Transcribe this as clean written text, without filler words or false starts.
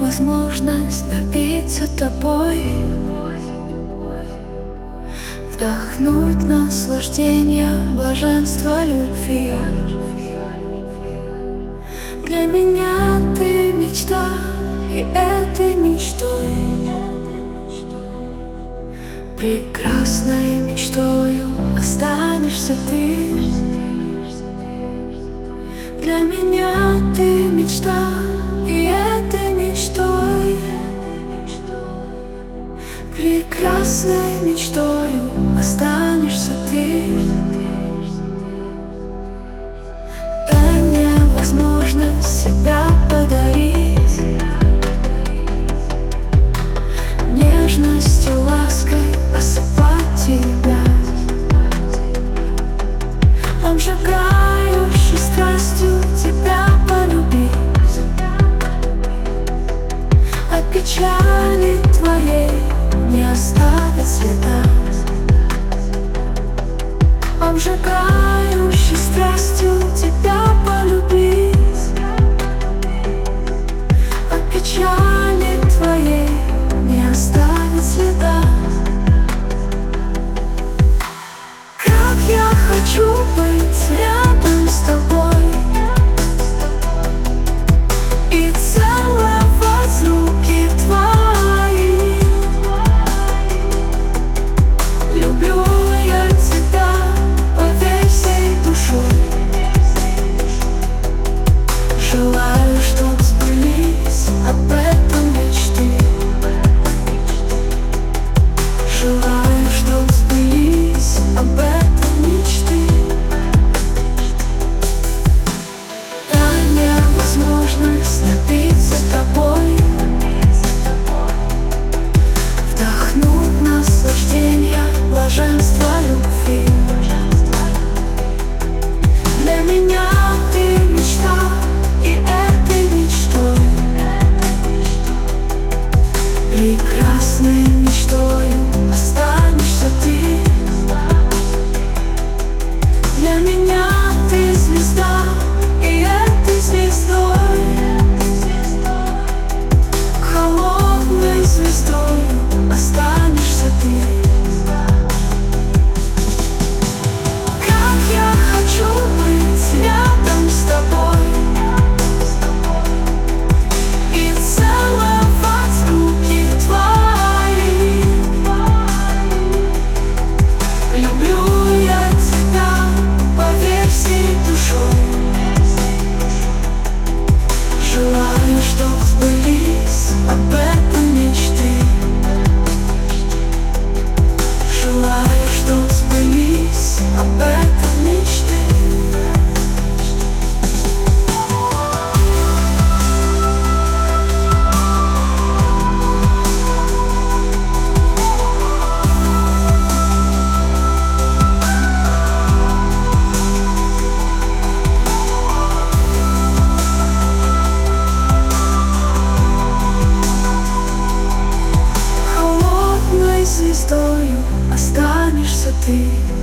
возможность напиться тобой, вдохнуть наслаждение, блаженство любви. Для меня ты мечта, и этой мечтой, прекрасной мечтою, останешься ты. Для меня ты мечта, и этой мечтой, прекрасной мечтою, останешься ты. Дай мне возможность себя подарить, нежностью, лаской осыпать тебя, обжигающей страстью тебя полюбить. От печали твоей не оставит следа, обжигающей страстью тебя полюбить. От печали твоей не оставит следа. Как я хочу быть рядом с тобой и целовать руки твои. Люблю я тебя, поверь, всей душой. Желаю, чтоб сбылись об этом мечты. Желаю, чтоб сбылись об этом мечты. Дай мне возможность напиться тобой, вдохнуть наслаждение, блаженство любви. Для меня ты мечта, и этой мечтой, прекрасной мечтою, останешься ты. Для меня ты звезда, и этой звездой, холодной звездой, останешься ты. Как я хочу быть рядом с тобой и целовать руки твои. Люблю я тебя, поверь, всей душой. Желаю, чтоб сбылись об этом мечты. Желаю, чтоб сбылись об этом мечты. Звездою останешься ты.